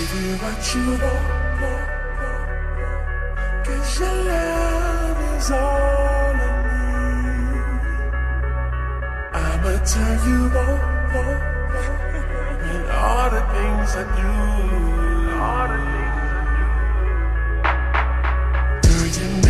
you what you want, 'cause your love is all I need. I'ma tell you more, and all the things I do. All the things I do. Do you